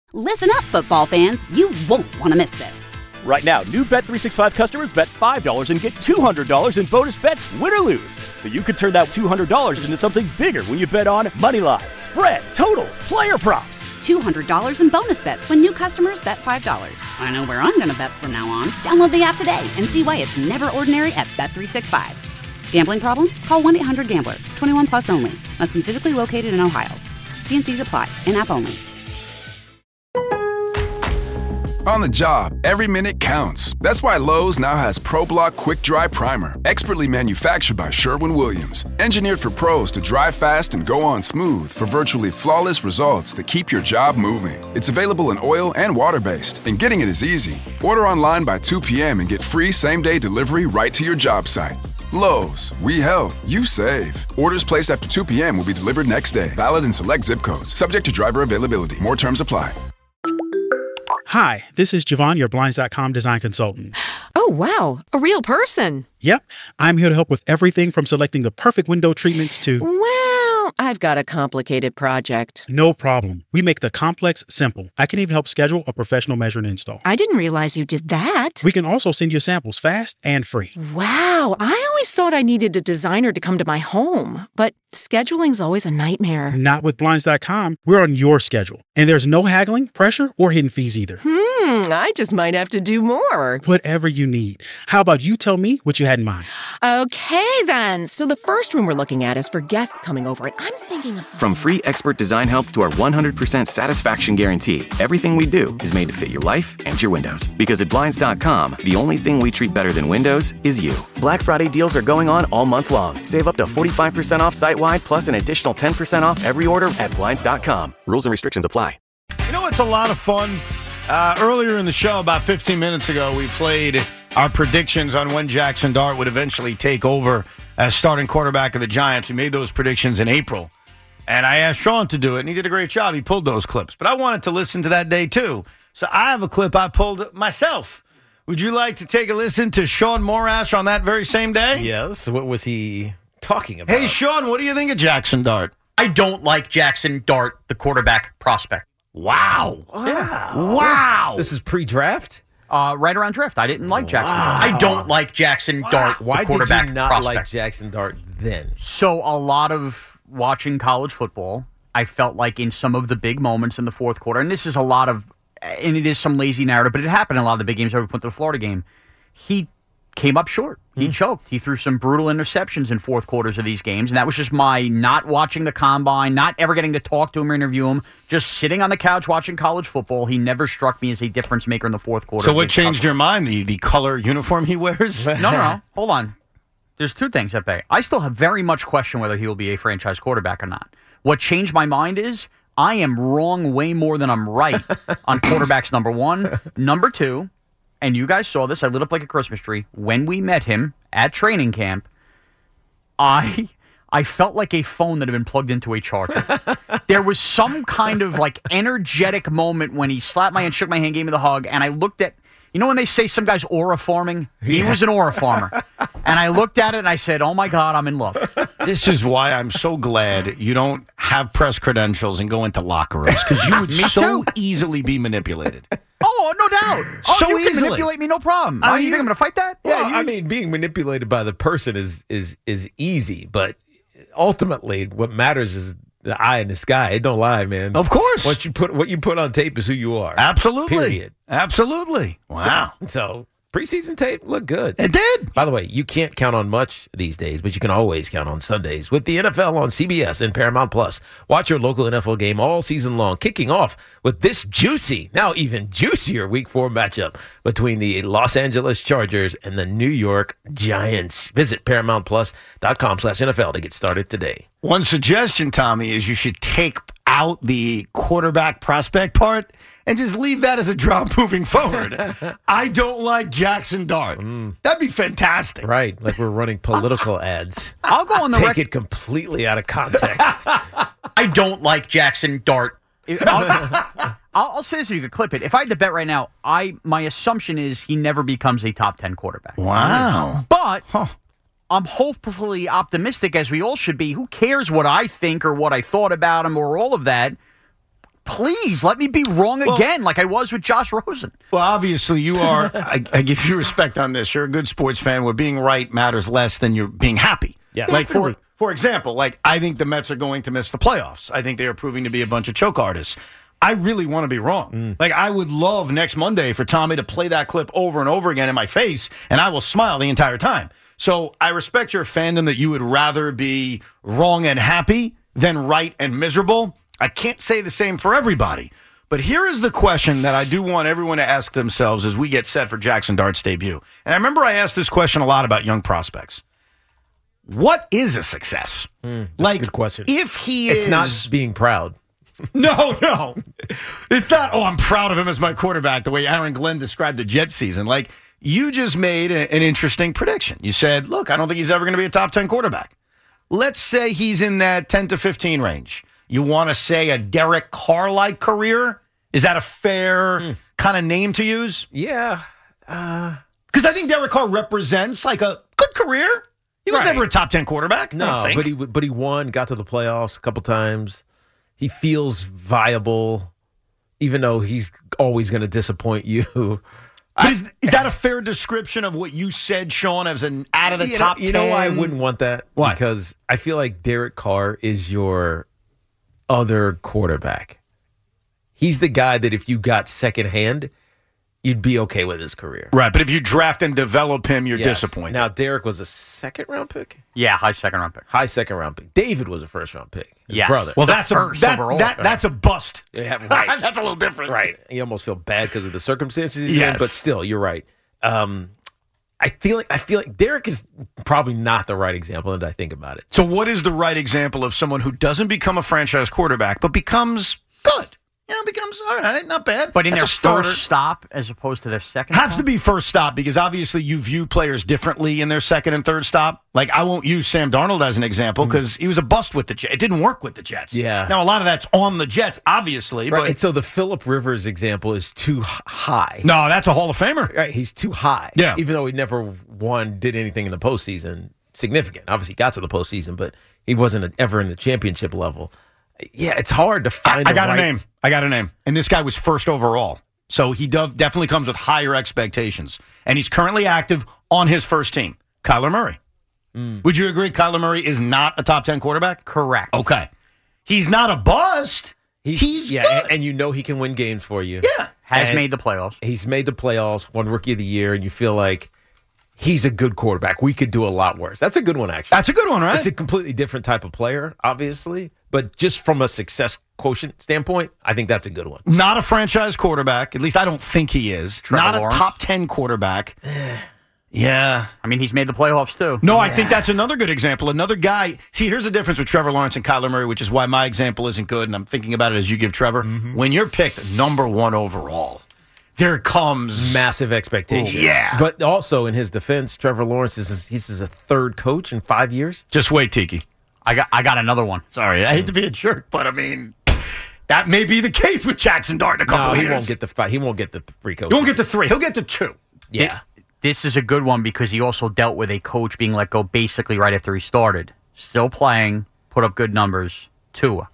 Listen up, football fans. You won't want to miss this. Right now, new Bet365 customers bet $5 and get $200 in bonus bets, win or lose. So you could turn that $200 into something bigger when you bet on moneyline, spread, totals, player props. $200 in bonus bets when new customers bet $5. I know where I'm going to bet from now on. Download the app today and see why it's never ordinary at Bet365. Gambling problem? Call 1-800-GAMBLER. 21 plus only. Must be physically located in Ohio. T&Cs apply. In-app only. On the job, every minute counts. That's why Lowe's now has ProBlock Quick Dry Primer, expertly manufactured by Sherwin-Williams. Engineered for pros to dry fast and go on smooth for virtually flawless results that keep your job moving. It's available in oil and water-based, and getting it is easy. Order online by 2 p.m. and get free same-day delivery right to your job site. Lowe's, we help, you save. Orders placed after 2 p.m. will be delivered next day. Valid in select zip codes. Subject to driver availability. More terms apply. Hi, this is Javon, your Blinds.com design consultant. Oh, wow. A real person. Yep. I'm here to help with everything from selecting the perfect window treatments to... Well, I've got a complicated project. No problem. We make the complex simple. I can even help schedule a professional measure and install. I didn't realize you did that. We can also send you samples fast and free. Wow. I always thought I needed a designer to come to my home, but scheduling's always a nightmare. Not with Blinds.com. We're on your schedule. And there's no haggling, pressure, or hidden fees either. I just might have to do more. Whatever you need. How about you tell me what you had in mind? Okay, then. So the first room we're looking at is for guests coming over, and I'm thinking of something... From free expert design help to our 100% satisfaction guarantee, everything we do is made to fit your life and your windows. Because at Blinds.com, the only thing we treat better than windows is you. Black Friday deals are going on all month long. Save up to 45% off site-wide, plus an additional 10% off every order at Blinds.com. Rules and restrictions apply. You know what's a lot of fun? Earlier in the show, about 15 minutes ago, we played our predictions on when Jackson Dart would eventually take over as starting quarterback of the Giants. We made those predictions in April. And I asked Sean to do it, and he did a great job. He pulled those clips. But I wanted to listen to that day, too. So I have a clip I pulled myself. Would you like to take a listen to Sean Morash on that very same day? Yes. What was he talking about? Hey, Sean, what do you think of Jackson Dart? I don't like Jackson Dart, the quarterback prospect. Wow. Yeah. Wow. This is pre-draft? Right around draft. I didn't like Jackson Dart. I don't like Jackson Dart, Why the quarterback did you not prospect. like Jackson Dart then? So a lot of watching college football, I felt like in some of the big moments in the fourth quarter, and this is a lot of, and it is some lazy narrative, but it happened in a lot of the big games. I went to the Florida game. He came up short. He choked. He threw some brutal interceptions in fourth quarters of these games, and that was just my not watching the combine, not ever getting to talk to him or interview him, just sitting on the couch watching college football. He never struck me as a difference maker in the fourth quarter. So what changed your mind? The color uniform he wears? No. Hold on. There's two things at play. I still have very much question whether he will be a franchise quarterback or not. What changed my mind is I am wrong way more than I'm right on quarterbacks, number one. Number two, and you guys saw this, I lit up like a Christmas tree. When we met him at training camp, I felt like a phone that had been plugged into a charger. There was some kind of like energetic moment when he slapped my hand, shook my hand, gave me the hug, and I looked at, you know when they say some guy's aura forming? He was an aura former. And I looked at it and I said, oh my God, I'm in love. This is why I'm so glad you don't have press credentials and go into locker rooms, because you would so easily be manipulated. Oh, no doubt. So you can easily. manipulate me, no problem. You think I'm going to fight that? Well, I mean, being manipulated by the person is easy, but ultimately what matters is the eye in the sky. It don't lie, man. Of course. What you put on tape is who you are. Absolutely. Period. Absolutely. Wow. So preseason tape looked good. It did. By the way, you can't count on much these days, but you can always count on Sundays with the NFL on CBS and Paramount Plus. Watch your local NFL game all season long, kicking off with this juicy, now even juicier Week 4 matchup between the Los Angeles Chargers and the New York Giants. Visit ParamountPlus.com/NFL to get started today. One suggestion, Tommy, is you should take out the quarterback prospect part and just leave that as a drop moving forward. I don't like Jackson Dart. That'd be fantastic. Right, like we're running political ads. I'll go on the Take it completely out of context. I don't like Jackson Dart. I'll say this so you could clip it. If I had to bet right now, my assumption is he never becomes a top 10 quarterback. Wow. But I'm hopefully optimistic, as we all should be. Who cares what I think or what I thought about him or all of that? please let me be wrong again, like I was with Josh Rosen. Well, obviously you are. I give you respect on this. You're a good sports fan where being right matters less than you're being happy. Yeah, like for example, like I think the Mets are going to miss the playoffs. I think they are proving to be a bunch of choke artists. I really want to be wrong. Like, I would love next Monday for Tommy to play that clip over and over again in my face, and I will smile the entire time. So I respect your fandom that you would rather be wrong and happy than right and miserable. I can't say the same for everybody. But here is the question that I do want everyone to ask themselves as we get set for Jackson Dart's debut. And I remember I asked this question a lot about young prospects. What is a success? Like, good question. If he is... It's not being proud. No. It's not, I'm proud of him as my quarterback, the way Aaron Glenn described the Jet season. Like, you just made an interesting prediction. You said, look, I don't think he's ever going to be a top 10 quarterback. Let's say he's in that 10 to 15 range. You want to say a Derek Carr-like career? Is that a fair kind of name to use? Yeah. Because I think Derek Carr represents like a good career. He was never a top 10 quarterback. No, but he won, got to the playoffs a couple times. He feels viable, even though he's always going to disappoint you. But is that a fair description of what you said, Sean, as an out of the top 10? You know why I wouldn't want that? Why? Because I feel like Derek Carr is your other quarterback. He's the guy that if you got secondhand, you'd be okay with his career. Right, but if you draft and develop him, you're disappointed. Now, Derek was a second-round pick? Yeah, high second-round pick. High second-round pick. David was a first-round pick. His Yes. brother. Well, that's a bust. Yeah, right. That's a little different. Right. You almost feel bad because of the circumstances he's in, Yes. but still, you're right. I feel like Derek is probably not the right example when I think about it. So what is the right example of someone who doesn't become a franchise quarterback, but becomes good? Becomes, all right, not bad. But in That's their a starter. first stop as opposed to their second Has stop? to be first stop because obviously you view players differently in their second and third stop. Like, I won't use Sam Darnold as an example because he was a bust with the Jets. It didn't work with the Jets. Yeah. Now, a lot of that's on the Jets, obviously. Right. But And so the Phillip Rivers example is too high. no, that's a Hall of Famer. Right. He's too high. Yeah. Even though he never did anything in the postseason significant. Obviously, got to the postseason, but he wasn't ever in the championship level. Yeah, it's hard to find I got a name. And this guy was first overall. So he definitely comes with higher expectations. And he's currently active on his first team, Kyler Murray. Would you agree Kyler Murray is not a top 10 quarterback? Correct. Okay. He's not a bust. He's good. And you know he can win games for you. Yeah. Has made the playoffs. He's made the playoffs, won Rookie of the Year, and you feel like he's a good quarterback. We could do a lot worse. That's a good one, actually. That's a good one, right? It's a completely different type of player, obviously. But just from a success quotient standpoint, I think that's a good one. Not a franchise quarterback. At least I don't think he is. Trevor not Lawrence? a top 10 quarterback. Yeah. I mean, he's made the playoffs, too. No, I think that's another good example. Another guy. See, here's the difference with Trevor Lawrence and Kyler Murray, which is why my example isn't good, and I'm thinking about it as you give Trevor. When you're picked number 1 overall, there comes massive expectations. Yeah. But also, in his defense, Trevor Lawrence is a third coach in 5 years. Just wait, Tiki. I got another one. Sorry, I hate to be a jerk, but I mean, that may be the case with Jackson Dart in a couple of years. He won't get the 5. He won't get the free coach. He won't get to 3. He'll get to 2. Yeah. This is a good one because he also dealt with a coach being let go basically right after he started. Still playing, put up good numbers. Tua.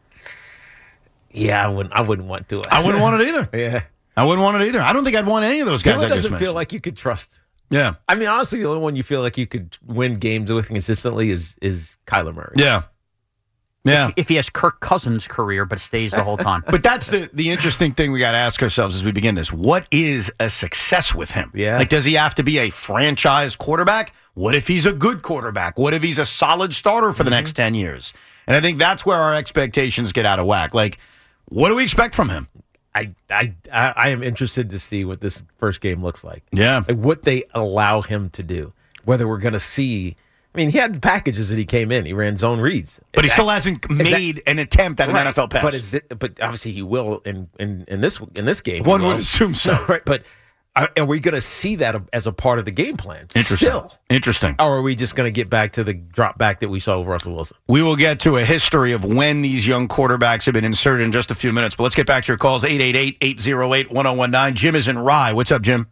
Yeah, I wouldn't want Tua. I wouldn't want it either. Yeah. I wouldn't want it either. I don't think I'd want any of those guys Tua I just doesn't mentioned. feel like you could trust. Yeah. I mean, honestly, the only one you feel like you could win games with consistently is Kyler Murray. Yeah. Yeah. If he has Kirk Cousins' career but stays the whole time. But that's the interesting thing we got to ask ourselves as we begin this. What is a success with him? Yeah. Like, does he have to be a franchise quarterback? What if he's a good quarterback? What if he's a solid starter for the next 10 years? And I think that's where our expectations get out of whack. Like, what do we expect from him? I am interested to see what this first game looks like. Yeah. Like what they allow him to do. Whether we're going to see. I mean, he had packages that he came in. He ran zone reads. But he still hasn't made an attempt at an NFL pass. But obviously he will in this game. One would assume so. Right, but are we going to see that as a part of the game plan? Interesting. Or are we just going to get back to the drop back that we saw with Russell Wilson? We will get to a history of when these young quarterbacks have been inserted in just a few minutes. But let's get back to your calls, 888-808-1019. Jim is in Rye. What's up, Jim?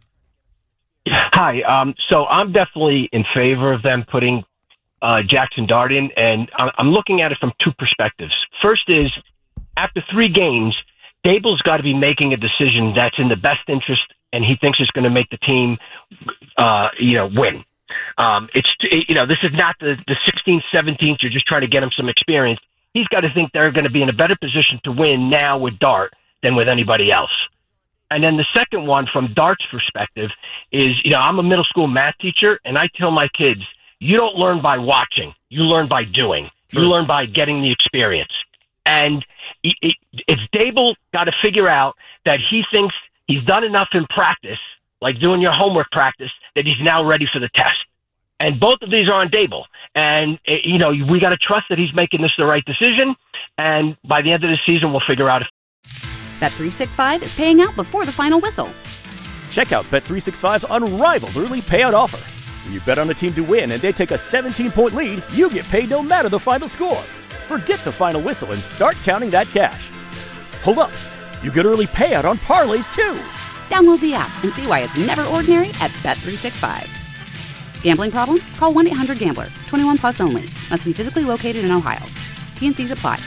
Hi. So I'm definitely in favor of them putting Jackson Dart in, and I'm looking at it from two perspectives. First is after 3 games, Dable's got to be making a decision that's in the best interest, and he thinks it's going to make the team, win. This is not the 16th, 17th. You're just trying to get him some experience. He's got to think they're going to be in a better position to win now with Dart than with anybody else. And then the second one, from Dart's perspective, is, I'm a middle school math teacher, and I tell my kids, you don't learn by watching. You learn by doing. Sure. You learn by getting the experience. And it's Dable got to figure out that he thinks he's done enough in practice, like doing your homework practice, that he's now ready for the test. And both of these are on Dable. And, we got to trust that he's making this the right decision. And by the end of the season, we'll figure out if Bet365 is paying out before the final whistle. Check out Bet365's unrivaled early payout offer. When you bet on a team to win and they take a 17-point lead, you get paid no matter the final score. Forget the final whistle and start counting that cash. Hold up. You get early payout on parlays, too. Download the app and see why it's never ordinary at Bet365. Gambling problem? Call 1-800-GAMBLER. 21 plus only. Must be physically located in Ohio. T&Cs apply.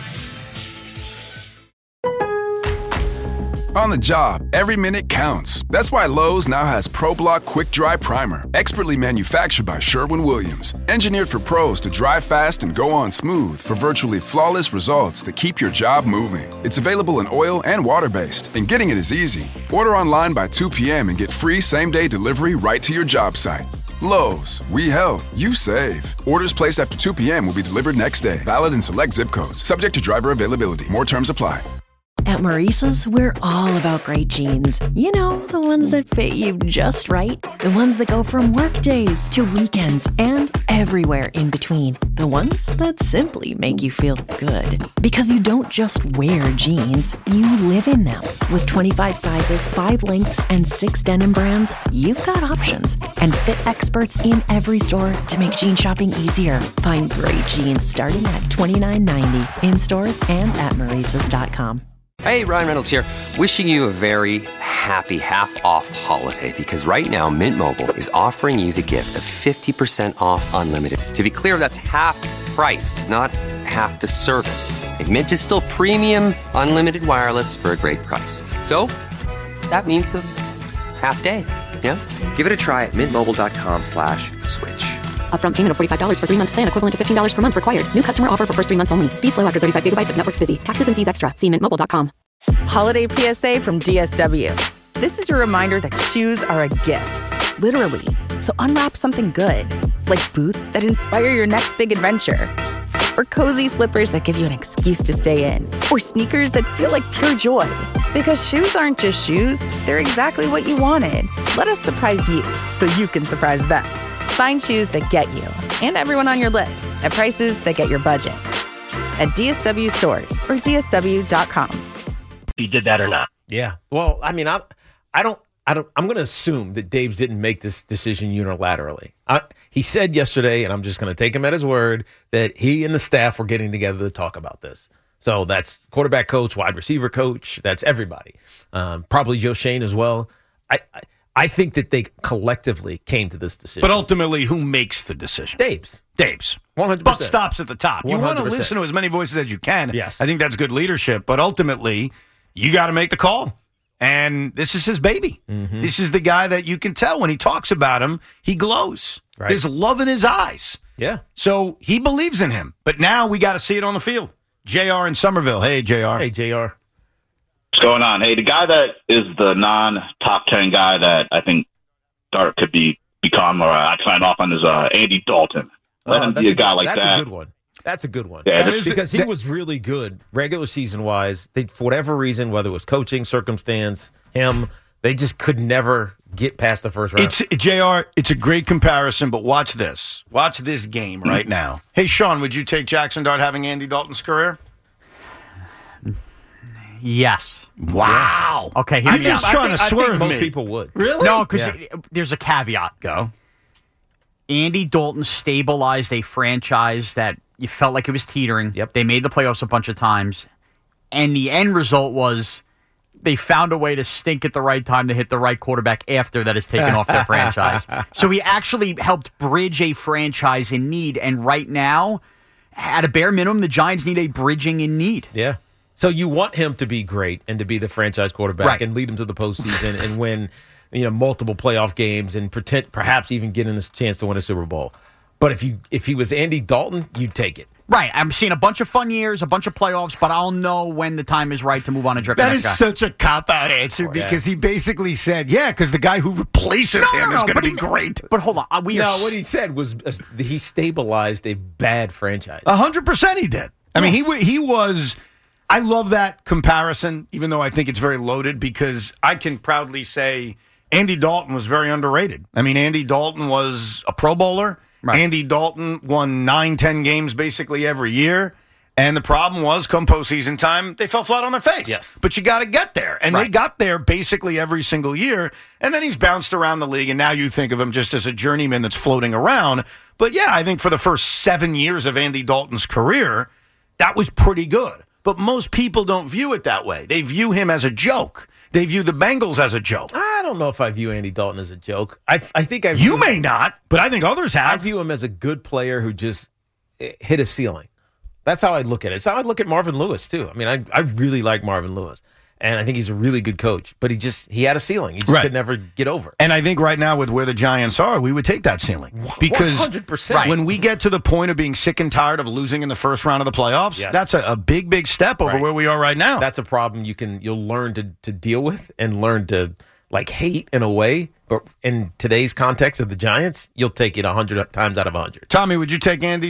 On the job, every minute counts. That's why Lowe's now has ProBlock Quick Dry Primer, expertly manufactured by Sherwin-Williams. Engineered for pros to dry fast and go on smooth for virtually flawless results that keep your job moving. It's available in oil and water-based, and getting it is easy. Order online by 2 p.m. and get free same-day delivery right to your job site. Lowe's, we help, you save. Orders placed after 2 p.m. will be delivered next day. Valid in select zip codes. Subject to driver availability. More terms apply. At Maurice's, we're all about great jeans. You know, the ones that fit you just right. The ones that go from work days to weekends and everywhere in between. The ones that simply make you feel good. Because you don't just wear jeans, you live in them. With 25 sizes, 5 lengths, and 6 denim brands, you've got options. And fit experts in every store to make jean shopping easier. Find great jeans starting at $29.90 in stores and at Maurice's.com. Hey, Ryan Reynolds here, wishing you a very happy half-off holiday, because right now Mint Mobile is offering you the gift of 50% off unlimited. To be clear, that's half price, not half the service. And Mint is still premium unlimited wireless for a great price. So, that means a half day, yeah? Give it a try at mintmobile.com/switch. Upfront payment of $45 for 3-month plan, equivalent to $15 per month required. New customer offer for first 3 months only. Speed slow after 35 gigabytes if network's busy. Taxes and fees extra. See mintmobile.com. Holiday PSA from DSW. This is your reminder that shoes are a gift. Literally. So unwrap something good. Like boots that inspire your next big adventure. Or cozy slippers that give you an excuse to stay in. Or sneakers that feel like pure joy. Because shoes aren't just shoes. They're exactly what you wanted. Let us surprise you so you can surprise them. Find shoes that get you and everyone on your list at prices that get your budget. At DSW stores or DSW.com. He did that or not. Yeah. Well, I mean, I'm going to assume that Daves didn't make this decision unilaterally. He said yesterday, and I'm just going to take him at his word, that he and the staff were getting together to talk about this. So that's quarterback coach, wide receiver coach. That's everybody. Probably Joe Shane as well. I think that they collectively came to this decision. But ultimately, who makes the decision? Daves. 100%. Buck stops at the top. 100%. You want to listen to as many voices as you can. Yes. I think that's good leadership. But ultimately, you got to make the call. And this is his baby. Mm-hmm. This is the guy that you can tell when he talks about him, he glows. Right. There's love in his eyes. Yeah. So he believes in him. But now we got to see it on the field. JR in Somerville. Hey, JR. Hey, JR. What's going on? Hey, the guy that is the non-top 10 guy that I think Dart could become, or I sign off on, is Andy Dalton. Let him be a guy like that. That's a good one. That's a good one. Yeah, because he was really good regular season-wise. They, for whatever reason, whether it was coaching, circumstance, they just could never get past the first round. JR, it's a great comparison, but watch this. Watch this game right now. Hey, Sean, would you take Jackson Dart having Andy Dalton's career? Yes. Wow. Okay. You're just trying to swerve me. Most people would. Really? No, because there's a caveat. Go. Andy Dalton stabilized a franchise that you felt like it was teetering. Yep. They made the playoffs a bunch of times. And the end result was they found a way to stink at the right time to hit the right quarterback after that has taken off their franchise. So he actually helped bridge a franchise in need. And right now, at a bare minimum, the Giants need a bridging in need. Yeah. So you want him to be great and to be the franchise quarterback Right. and lead him to the postseason and win, multiple playoff games and perhaps even getting a chance to win a Super Bowl. But if he was Andy Dalton, you'd take it. Right. I'm seeing a bunch of fun years, a bunch of playoffs, but I'll know when the time is right to move on and draft the That next is guy. such a cop-out answer because he basically said, because the guy who replaces him is going to be great. But hold on. What he said was he stabilized a bad franchise. 100% he did. I mean, he was... I love that comparison, even though I think it's very loaded, because I can proudly say Andy Dalton was very underrated. I mean, Andy Dalton was a Pro Bowler. Right. Andy Dalton won 9-10 games basically every year. And the problem was, come postseason time, they fell flat on their face. Yes. But you got to get there. And they got there basically every single year. And then he's bounced around the league, and now you think of him just as a journeyman that's floating around. But yeah, I think for the first 7 years of Andy Dalton's career, that was pretty good. But most people don't view it that way. They view him as a joke. They view the Bengals as a joke. I don't know if I view Andy Dalton as a joke. I think You may not, but I think others have. I view him as a good player who just hit a ceiling. That's how I look at it. It's how I look at Marvin Lewis, too. I mean, I really like Marvin Lewis. And I think he's a really good coach. But he had a ceiling. He just could never get over. And I think right now with where the Giants are, we would take that ceiling. Because 100%. When we get to the point of being sick and tired of losing in the first round of the playoffs, that's a big, big step over where we are right now. That's a problem you'll learn to deal with and learn to hate in a way. But in today's context of the Giants, you'll take it 100 times out of 100. Tommy, would you take Andy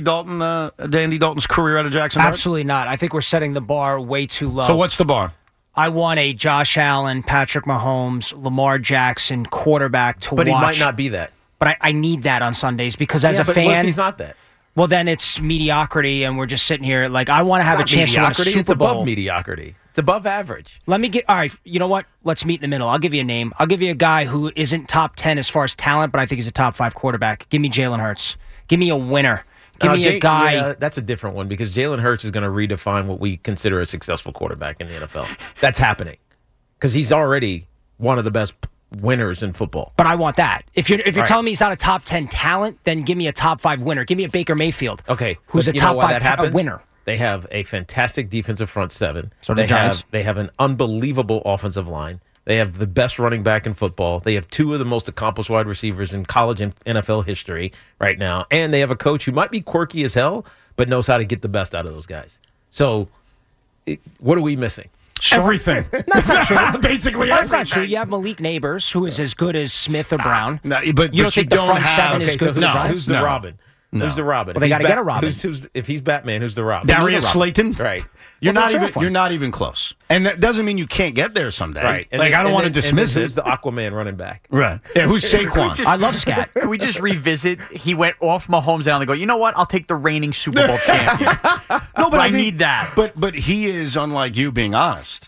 Dalton's career out of Jacksonville? Absolutely not. I think we're setting the bar way too low. So what's the bar? I want a Josh Allen, Patrick Mahomes, Lamar Jackson quarterback to watch. But he might not be that. But I need that on Sundays because as a fan... What if he's not that? Well, then it's mediocrity, and we're just sitting here like, I want to have a chance to win a Super Bowl. It's above mediocrity. It's above average. All right, you know what? Let's meet in the middle. I'll give you a name. I'll give you a guy who isn't top 10 as far as talent, but I think he's a top 5 quarterback. Give me Jalen Hurts. Give me a winner. Give me a guy. Yeah, that's a different one because Jalen Hurts is going to redefine what we consider a successful quarterback in the NFL. That's happening because he's already one of the best winners in football. But I want that. If you're telling me he's not a top 10 talent, then give me a top 5 winner. Give me a Baker Mayfield. Okay, who's a top 5 winner. They have a fantastic defensive front seven. So they have an unbelievable offensive line. They have the best running back in football. They have 2 of the most accomplished wide receivers in college and NFL history right now. And they have a coach who might be quirky as hell, but knows how to get the best out of those guys. So what are we missing? Everything. That's not true. Basically That's everything. not true. You have Malik Neighbors, who is as good as Smith or Brown. No, but you don't think the front seven is good for the Giants? Who's the Robin? No. Who's the Robin? Well, they got to get a Robin. If he's Batman, who's the Robin? Darius Slayton? Right. You're not even close. And that doesn't mean you can't get there someday. Right. I don't want to dismiss it. Who's the Aquaman running back? Right. Yeah, who's Saquon? I love Scat. Can we just revisit? He went off Mahomes and they go, you know what? I'll take the reigning Super Bowl champion. No, but I need that. But he is, unlike you, being honest.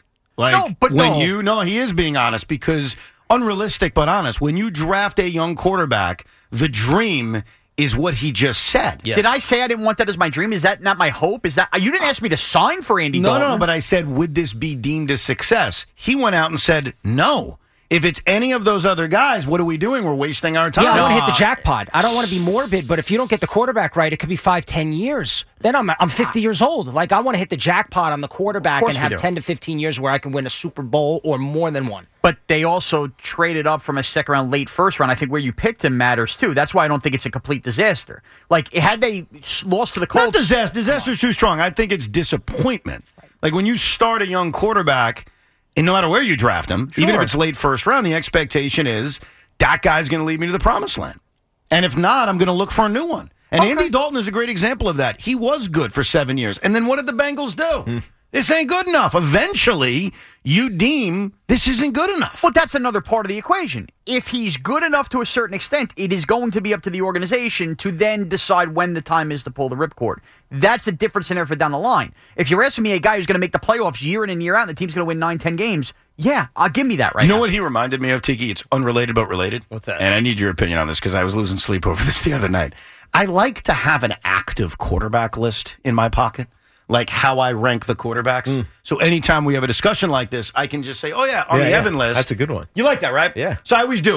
He is being honest because unrealistic but honest. When you draft a young quarterback, the dream is what he just said. Yes. Did I say I didn't want that as my dream? Is that not my hope? Is that you didn't ask me to sign for Andy Dalton? No, but I said, would this be deemed a success? He went out and said, no. If it's any of those other guys, what are we doing? We're wasting our time. Yeah, I want to hit the jackpot. I don't want to be morbid, but if you don't get the quarterback right, it could be 5-10 years. Then I'm 50 years old. Like, I want to hit the jackpot on the quarterback and have 10 to 15 years where I can win a Super Bowl or more than one. But they also traded up from a second round, late first round. I think where you picked him matters, too. That's why I don't think it's a complete disaster. Like, had they lost to the Colts... Not disaster. Disaster's too strong. I think it's disappointment. Like, when you start a young quarterback... And no matter where you draft him, even if it's late first round, the expectation is that guy's going to lead me to the promised land. And if not, I'm going to look for a new one. And Andy Dalton is a great example of that. He was good for 7 years. And then what did the Bengals do? This ain't good enough. Eventually, you deem this isn't good enough. Well, that's another part of the equation. If he's good enough to a certain extent, it is going to be up to the organization to then decide when the time is to pull the ripcord. That's a different scenario for down the line. If you're asking me a guy who's going to make the playoffs year in and year out and the team's going to win 9-10 games, yeah, I'll give me that right now. You know what he reminded me of, Tiki? It's unrelated but related. What's that? And I need your opinion on this because I was losing sleep over this the other night. I like to have an active quarterback list in my pocket. Like how I rank the quarterbacks. So anytime we have a discussion like this, I can just say, oh, yeah, on the Evan list. That's a good one. You like that, right? Yeah. So I always do it.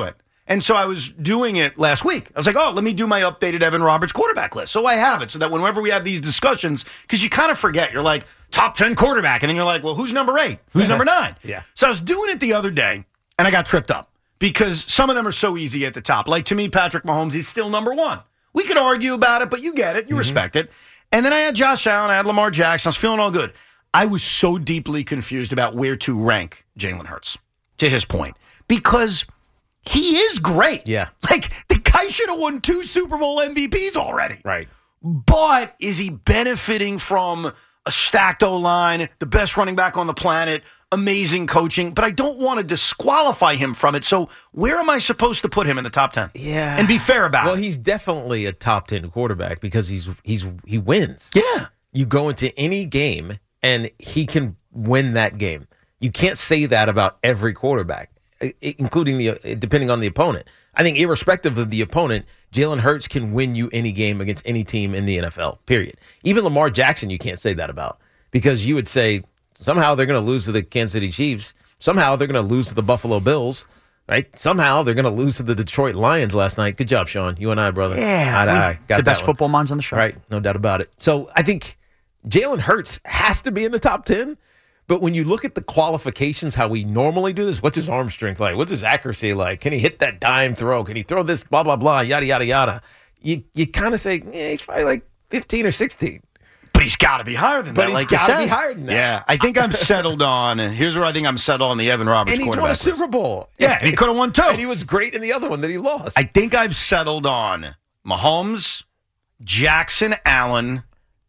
And so I was doing it last week. I was like, oh, let me do my updated Evan Roberts quarterback list. So I have it so that whenever we have these discussions, because you kind of forget, you're like, top 10 quarterback. And then you're like, well, who's number 8? Who's number 9? Yeah. So I was doing it the other day, and I got tripped up because some of them are so easy at the top. Like, to me, Patrick Mahomes is still number 1. We could argue about it, but you get it. You respect it. And then I had Josh Allen. I had Lamar Jackson. I was feeling all good. I was so deeply confused about where to rank Jalen Hurts, to his point, because he is great. Yeah. Like, the guy should have won 2 Super Bowl MVPs already. Right. But is he benefiting from a stacked O-line, the best running back on the planet, amazing coaching? But I don't want to disqualify him from it. So where am I supposed to put him in the top 10? Yeah. And be fair about it. Well, he's definitely a top 10 quarterback because he wins. Yeah. You go into any game and he can win that game. You can't say that about every quarterback, including depending on the opponent. I think irrespective of the opponent, Jalen Hurts can win you any game against any team in the NFL, period. Even Lamar Jackson, you can't say that about, because you would say somehow they're going to lose to the Kansas City Chiefs. Somehow they're going to lose to the Buffalo Bills, right? Somehow they're going to lose to the Detroit Lions last night. Good job, Sean. You and I, brother. Yeah. Got the best one. football minds on the show. Right, no doubt about it. So I think Jalen Hurts has to be in the top 10. But when you look at the qualifications, how we normally do this, what's his arm strength like? What's his accuracy like? Can he hit that dime throw? Can he throw this, blah, blah, blah, yada, yada, yada? You kind of say, he's probably like 15 or 16. But he's got to be higher than that. But he's like you got to said. be higher than that. Yeah, I think I'm settled on, here's where I think I'm settled on the Evan Roberts And he quarterback won a list. Super Bowl. Yeah, and he could have won 2. And he was great in the other one that he lost. I think I've settled on Mahomes, Jackson, Allen,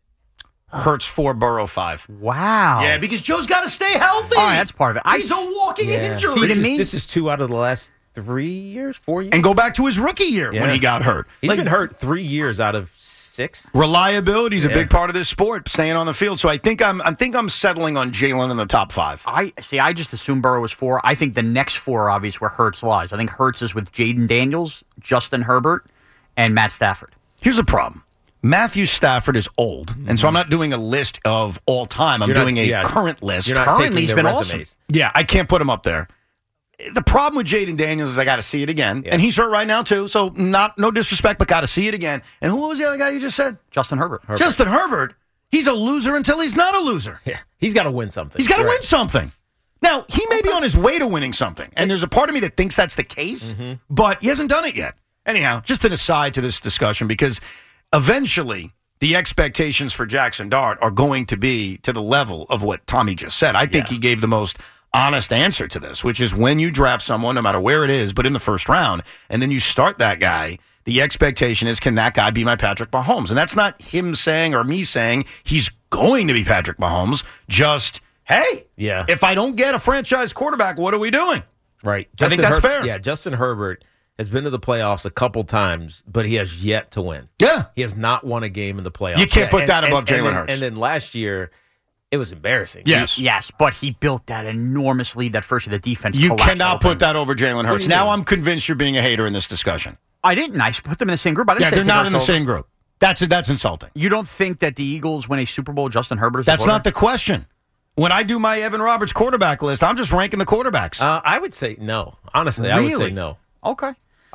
Hurts 4, Burrow 5. Wow. Yeah, because Joe's got to stay healthy. All right, that's part of it. He's a walking injury. See, to me, This is 2 out of the last 3 years, 4 years. And go back to his rookie year when he got hurt. He's been hurt 3 years out of 6. Reliability is a big part of this sport, staying on the field. So I think I'm settling on Jalen in the top 5. I just assumed Burrow was 4. I think the next 4 are obvious where Hurts lies. I think Hurts is with Jaden Daniels, Justin Herbert, and Matt Stafford. Here's the problem. Matthew Stafford is old, and so I'm not doing a list of all time. I'm doing a current list. You're not Currently, he's been resumes. awesome. Yeah, I can't put him up there. The problem with Jaden Daniels is I got to see it again, and he's hurt right now too. So no disrespect, but got to see it again. And who was the other guy you just said? Justin Herbert. Justin Herbert. He's a loser until he's not a loser. Yeah, he's got to win something. He's got to win something. Now, he may be on his way to winning something, and there's a part of me that thinks that's the case, but he hasn't done it yet. Anyhow, just an aside to this discussion, because eventually the expectations for Jackson Dart are going to be to the level of what Tommy just said. I think he gave the most honest answer to this, which is when you draft someone, no matter where it is, but in the first round, and then you start that guy, the expectation is, can that guy be my Patrick Mahomes? And that's not him saying or me saying he's going to be Patrick Mahomes, just, hey, if I don't get a franchise quarterback, what are we doing? Right. I think that's fair. Yeah, Justin Herbert has been to the playoffs a couple times, but he has yet to win. Yeah. He has not won a game in the playoffs. You can't put that above Jalen Hurts. And then last year, it was embarrassing. Yes, but he built that enormous lead that first year. The defense You collapsed cannot put that over Jalen Hurts. do you Now mean? I'm convinced you're being a hater in this discussion. I didn't. I put them in the same group. I didn't say They're not Hurts in the over. same group. That's insulting. You don't think that the Eagles win a Super Bowl, Justin Herbert is That's not the question. When I do my Evan Roberts quarterback list, I'm just ranking the quarterbacks. I would say no. Honestly, I would say no. Okay.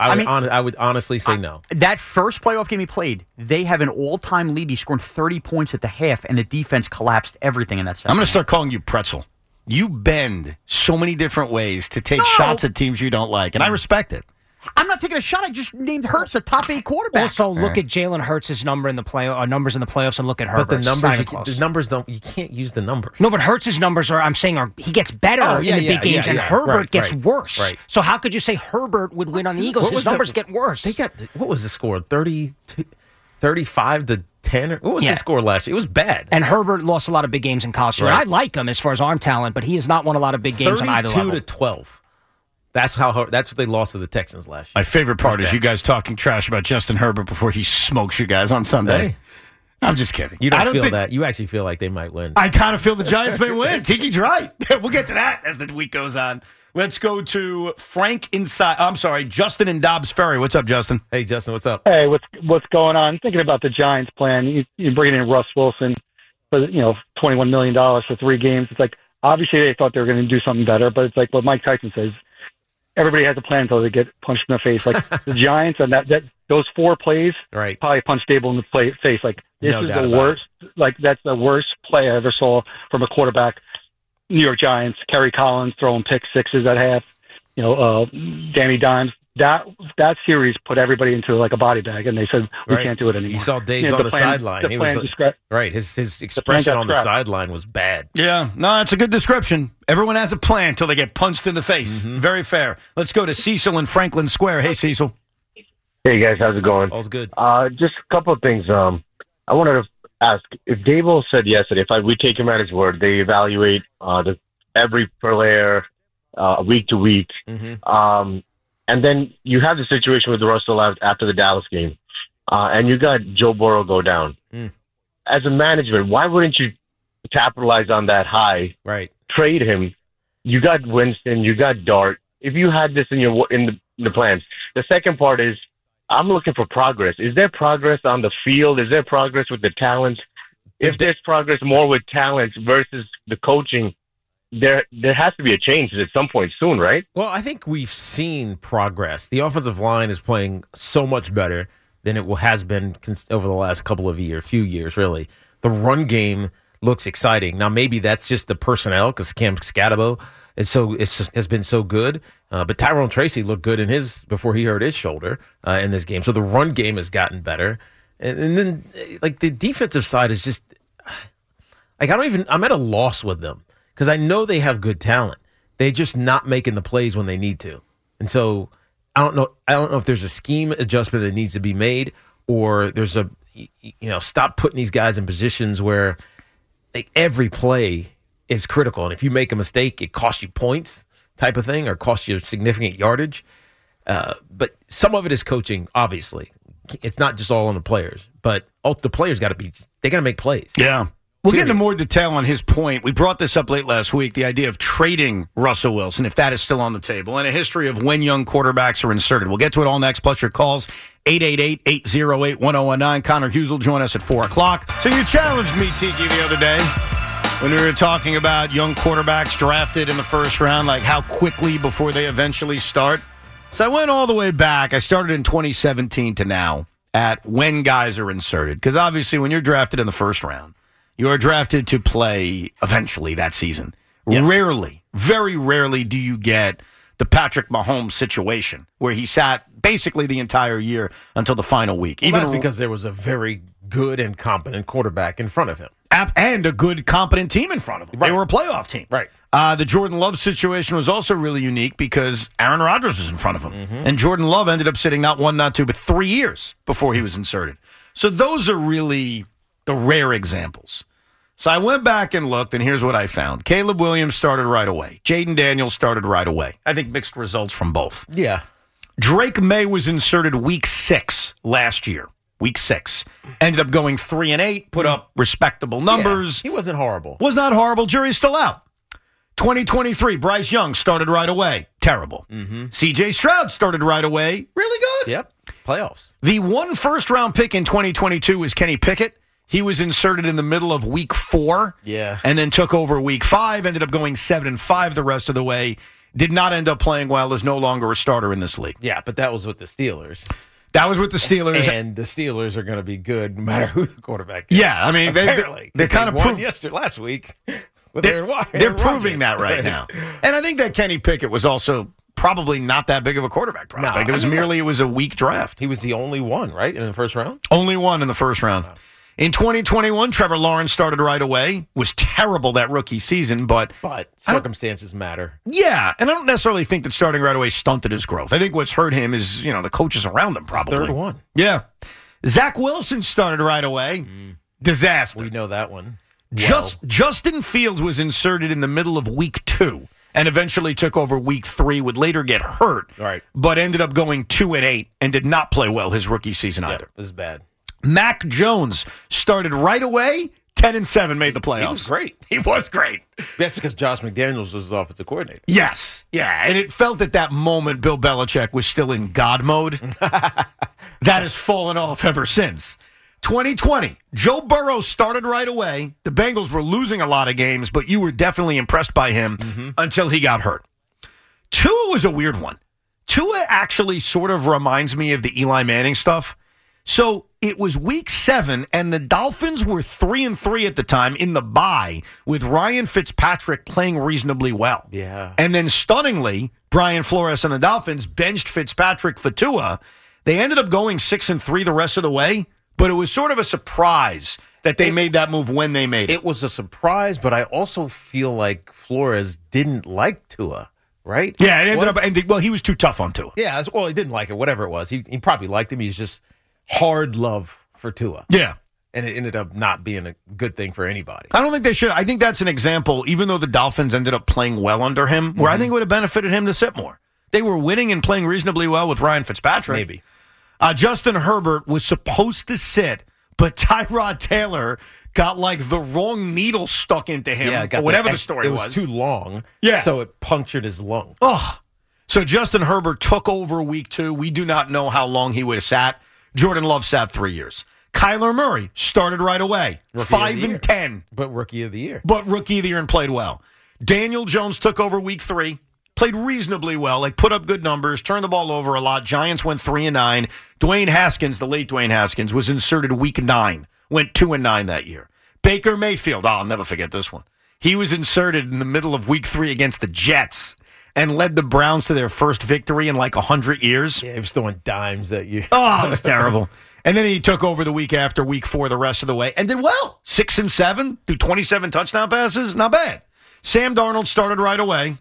I would honestly say no. That first playoff game he played, they have an all-time lead. He scored 30 points at the half, and the defense collapsed everything in that second. I'm going to start calling you Pretzel. You bend so many different ways to take shots at teams you don't like, and I respect it. I'm not taking a shot. I just named Hurts a top 8 quarterback. Also, look at Jalen Hurts' numbers in the playoffs, and look at Herbert's. But the numbers don't. You can't use the numbers. No, but Hurts' numbers he gets better in the big games, and Herbert gets worse. Right. So how could you say Herbert would win on the Eagles? His numbers get worse. They got what was the score? 35 to 10. What was the score last year? It was bad. And Herbert lost a lot of big games in college. So I like him as far as arm talent, but he has not won a lot of big games on either level. 32 to 12. That's what they lost to the Texans last year. My favorite part is you guys talking trash about Justin Herbert before he smokes you guys on Sunday. Hey. I'm just kidding. You don't feel that. You actually feel like they might win. I kind of feel the Giants may win. Tiki's right. We'll get to that as the week goes on. Let's go to Justin in Dobbs Ferry. What's up, Justin? Hey, Justin, what's up? Hey, what's going on? Thinking about the Giants plan. You bring in Russ Wilson for $21 million for 3 games. It's like obviously they thought they were going to do something better, but it's like what Mike Tyson says. everybody has a plan until they get punched in the face. Like the Giants and that those 4 plays, right? Probably punched Dable in the face. Like this No is doubt the about worst. Like that's the worst play I ever saw from a quarterback. New York Giants, Kerry Collins throwing pick sixes at half. Danny Dimes. That series put everybody into like a body bag, and they said we can't do it anymore. You saw Dave on the sideline. He was right. His expression on the sideline was bad. Yeah, no, it's a good description. Everyone has a plan until they get punched in the face. Very fair. Let's go to Cecil in Franklin Square. Hey, Cecil. Hey guys, how's it going? All's good. Just a couple of things. I wanted to ask if Dable said yesterday, if we take him at his word, they evaluate every player week to week. And then you have the situation with Russell after the Dallas game, and you got Joe Burrow go down. As a management, why wouldn't you capitalize on that high? Right. Trade him. You got Winston. You got Dart. If you had this in the plans, the second part is I'm looking for progress. Is there progress on the field? Is there progress with the talent? If there's progress more with talent versus the coaching, there has to be a change at some point soon, right? Well, I think we've seen progress. The offensive line is playing so much better than it has been over the last few years, really. The run game looks exciting. Now, maybe that's just the personnel because Cam Scatabo has been so good. But Tyrone Tracy looked good before he hurt his shoulder in this game. So the run game has gotten better. And then, like, the defensive side is just, like, I'm at a loss with them. Because I know they have good talent. They're just not making the plays when they need to. And so I don't know if there's a scheme adjustment that needs to be made or there's stop putting these guys in positions where like every play is critical. And if you make a mistake, it costs you points type of thing or costs you significant yardage. But some of it is coaching, obviously. It's not just all on the players. But the players got to make plays. Yeah. We'll get into more detail on his point. We brought this up late last week, the idea of trading Russell Wilson, if that is still on the table, and a history of when young quarterbacks are inserted. We'll get to it all next, plus your calls, 888-808-1019. Connor Hughes will join us at 4 o'clock. So you challenged me, Tiki, the other day when we were talking about young quarterbacks drafted in the first round, like how quickly before they eventually start. So I went all the way back. I started in 2017 to now at when guys are inserted, because obviously when you're drafted in the first round, you are drafted to play eventually that season. Yes. Rarely, very rarely do you get the Patrick Mahomes situation where he sat basically the entire year until the final week. Well, that's because there was a very good and competent quarterback in front of him. And a good, competent team in front of him. Right. They were a playoff team. Right. The Jordan Love situation was also really unique because Aaron Rodgers was in front of him. And Jordan Love ended up sitting not 1, not 2, but 3 years before he was inserted. So those are really the rare examples. So I went back and looked, and here's what I found. Caleb Williams started right away. Jaden Daniels started right away. I think mixed results from both. Yeah. Drake May was inserted week 6 last year. Week 6. Ended up going 3-8, put up respectable numbers. Yeah, he wasn't horrible. Was not horrible. Jury's still out. 2023, Bryce Young started right away. Terrible. C.J. Stroud started right away. Really good. Yep. Playoffs. The 1 first-round pick in 2022 is Kenny Pickett. He was inserted in the middle of week 4. Yeah. And then took over week 5, ended up going 7-5 the rest of the way. Did not end up playing well, is no longer a starter in this league. Yeah, but that was with the Steelers. That was with the Steelers. And the Steelers are going to be good no matter who the quarterback is. Yeah, I mean, they kind of proved last week. They're proving that right now. And I think that Kenny Pickett was also probably not that big of a quarterback prospect. It was a weak draft. He was the only one, right, in the first round? Only one in the first round. In 2021, Trevor Lawrence started right away. Was terrible that rookie season, but circumstances matter. Yeah, and I don't necessarily think that starting right away stunted his growth. I think what's hurt him is, the coaches around him probably. Third one. Yeah. Zach Wilson started right away. Disaster. We know that one. Well. Justin Fields was inserted in the middle of week 2 and eventually took over week 3, would later get hurt, right, but ended up going 2-8 and did not play well his rookie season either. This is bad. Mac Jones started right away, 10-7, made the playoffs. He was great. He was great. That's because Josh McDaniels was the offensive coordinator. Yes. Yeah, and it felt at that moment Bill Belichick was still in God mode. That has fallen off ever since. 2020, Joe Burrow started right away. The Bengals were losing a lot of games, but you were definitely impressed by him until he got hurt. Tua was a weird one. Tua actually sort of reminds me of the Eli Manning stuff. So it was week 7, and the Dolphins were 3-3 at the time in the bye, with Ryan Fitzpatrick playing reasonably well. Yeah. And then stunningly, Brian Flores and the Dolphins benched Fitzpatrick for Tua. They ended up going 6-3 the rest of the way, but it was sort of a surprise that they made that move when they made it. It was a surprise, but I also feel like Flores didn't like Tua, right? Yeah, it ended up, well, he was too tough on Tua. Yeah, well, he didn't like it, whatever it was. He probably liked him. He's just hard love for Tua. Yeah. And it ended up not being a good thing for anybody. I don't think they should. I think that's an example, even though the Dolphins ended up playing well under him, where I think it would have benefited him to sit more. They were winning and playing reasonably well with Ryan Fitzpatrick. Maybe. Justin Herbert was supposed to sit, but Tyrod Taylor got like the wrong needle stuck into him, or whatever the story was. It was too long, Yeah. so it punctured his lung. Oh, so Justin Herbert took over week 2. We do not know how long he would have sat. Jordan Love sat 3 years. Kyler Murray started right away, 5-10. But Rookie of the Year. But Rookie of the Year and played well. Daniel Jones took over week 3, played reasonably well, like put up good numbers, turned the ball over a lot. Giants went 3-9. Dwayne Haskins, the late Dwayne Haskins, was inserted week 9, went 2-9 that year. Baker Mayfield, I'll never forget this one. He was inserted in the middle of week 3 against the Jets and led the Browns to their first victory in like 100 years. Yeah, he was throwing dimes that year. Oh, it was terrible. And then he took over the week after, week 4, the rest of the way, and did well. 6-7 through 27 touchdown passes. Not bad. Sam Darnold started right away.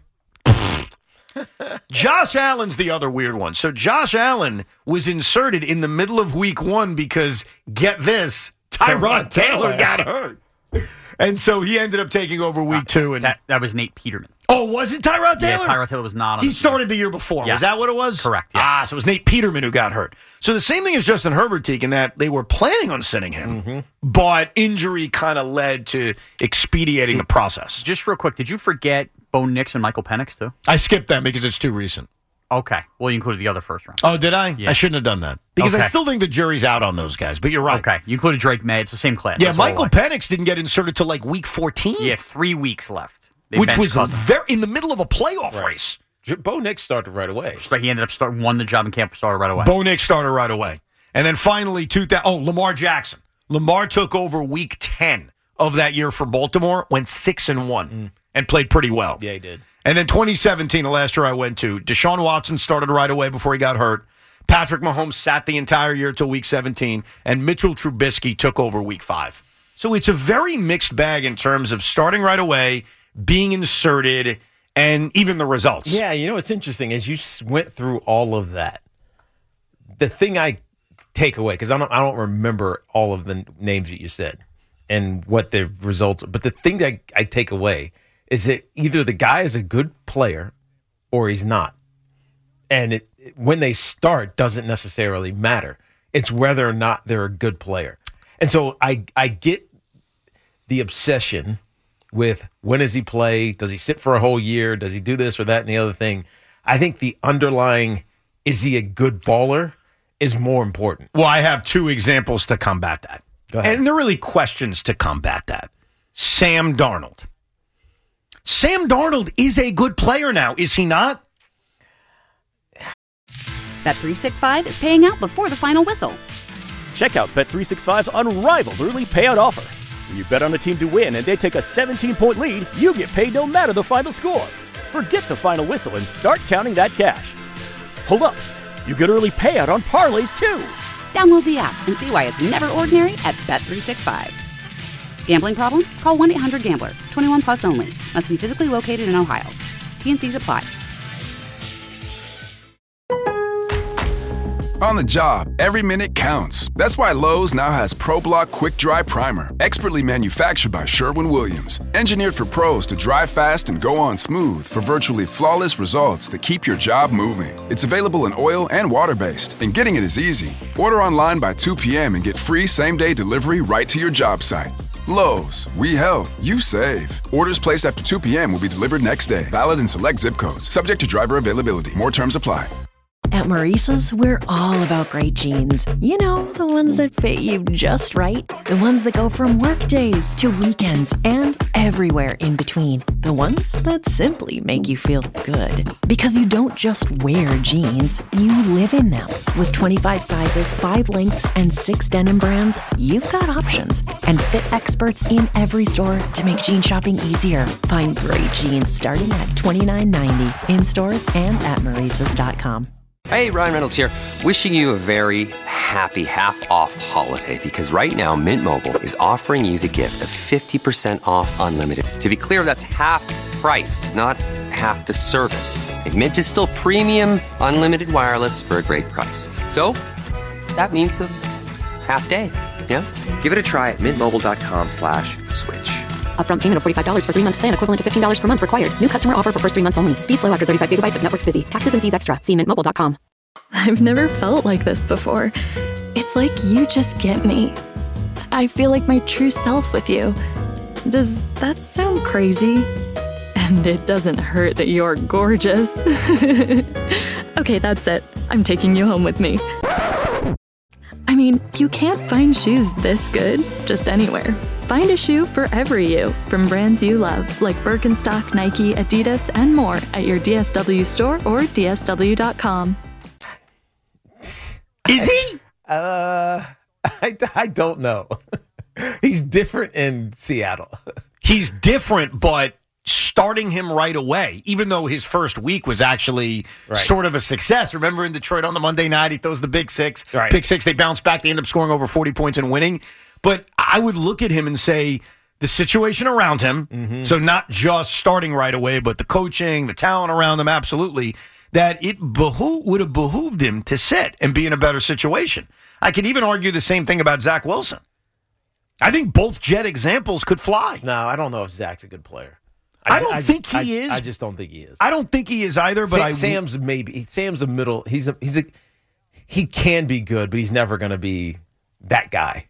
Josh Allen's the other weird one. So Josh Allen was inserted in the middle of week 1 because, get this, Tyrod Taylor got hurt. And so he ended up taking over week 2. And that was Nate Peterman. Oh, was it Tyrod Taylor? Yeah, Tyrod Taylor was not on He started the year before. Yes. Was that what it was? Correct, yeah. So it was Nate Peterman who got hurt. So the same thing as Justin Herbert, Teague, in that they were planning on sitting him, but injury kind of led to expediting the process. Just real quick, did you forget Bo Nix and Michael Penix, too? I skipped them because it's too recent. Okay. Well, you included the other first round. Oh, did I? Yeah. I shouldn't have done that. Because I Okay. still think the jury's out on those guys, but you're right. Okay. You included Drake May. It's the same class. Yeah, That's all Michael I- Penix didn't get inserted till like week 14. Yeah, 3 weeks left. They Which benched was Cousins. in the middle of a playoff race. Bo Nix started right away. But he ended up won the job in camp, started right away. Bo Nix started right away. And then finally, Lamar Jackson. Lamar took over week 10 of that year for Baltimore, went 6-1, and played pretty well. Yeah, he did. And then 2017, the last year I went to, Deshaun Watson started right away before he got hurt. Patrick Mahomes sat the entire year till week 17, and Mitchell Trubisky took over week 5. So it's a very mixed bag in terms of starting right away, being inserted, and even the results. Yeah, you know, it's interesting. As you went through all of that, the thing I take away, because I don't remember all of the names that you said and what the results are, but the thing that I take away is that either the guy is a good player or he's not. And when they start doesn't necessarily matter. It's whether or not they're a good player. And so I get the obsession with when does he play? Does he sit for a whole year? Does he do this or that and the other thing? I think the underlying, is he a good baller, is more important. Well, I have 2 examples to combat that. Go ahead. And they're really questions to combat that. Sam Darnold. Sam Darnold is a good player now, is he not? Bet365 is paying out before the final whistle. Check out Bet365's unrivaled early payout offer. When you bet on a team to win and they take a 17-point lead, you get paid no matter the final score. Forget the final whistle and start counting that cash. Hold up. You get early payout on parlays, too. Download the app and see why it's never ordinary at Bet365. Gambling problem? Call 1-800-GAMBLER. 21 plus only. Must be physically located in Ohio. T&Cs apply. On the job, every minute counts. That's why Lowe's now has ProBlock Quick Dry Primer, expertly manufactured by Sherwin-Williams. Engineered for pros to dry fast and go on smooth for virtually flawless results that keep your job moving. It's available in oil and water-based, and getting it is easy. Order online by 2 p.m. and get free same-day delivery right to your job site. Lowe's, we help, you save. Orders placed after 2 p.m. will be delivered next day. Valid in select zip codes. Subject to driver availability. More terms apply. At Maurice's, we're all about great jeans. You know, the ones that fit you just right. The ones that go from work days to weekends and everywhere in between. The ones that simply make you feel good. Because you don't just wear jeans, you live in them. With 25 sizes, 5 lengths, and 6 denim brands, you've got options. And fit experts in every store to make jean shopping easier. Find great jeans starting at $29.90 in stores and at Maurices.com. Hey, Ryan Reynolds here, wishing you a very happy half-off holiday because right now Mint Mobile is offering you the gift of 50% off unlimited. To be clear, that's half price, not half the service. And Mint is still premium unlimited wireless for a great price. So, that means a half day, yeah? Give it a try at mintmobile.com/switch. Upfront payment of $45 for 3-month plan equivalent to $15 per month required. New customer offer for first 3 months only. Speed slow after 35 gigabytes if network's busy. Taxes and fees extra. See mintmobile.com. I've never felt like this before. It's like you just get me. I feel like my true self with you. Does that sound crazy? And it doesn't hurt that you're gorgeous. Okay, that's it. I'm taking you home with me. I mean, you can't find shoes this good just anywhere. Find a shoe for every you from brands you love, like Birkenstock, Nike, Adidas, and more at your DSW store or DSW.com. Is he? I don't know. He's different in Seattle. He's different, but starting him right away, even though his first week was actually sort of a success. Remember in Detroit on the Monday night, he throws the big six. Right. Pick six, they bounce back, they end up scoring over 40 points and winning. But I would look at him and say the situation around him, so not just starting right away, but the coaching, the talent around him, absolutely, that it would have behooved him to sit and be in a better situation. I could even argue the same thing about Zach Wilson. I think both Jet examples could fly. No, I don't know if Zach's a good player. I don't think he is. I just don't think he is. I don't think he is either. But Sam's maybe. Sam's a middle. He can be good, but he's never going to be that guy.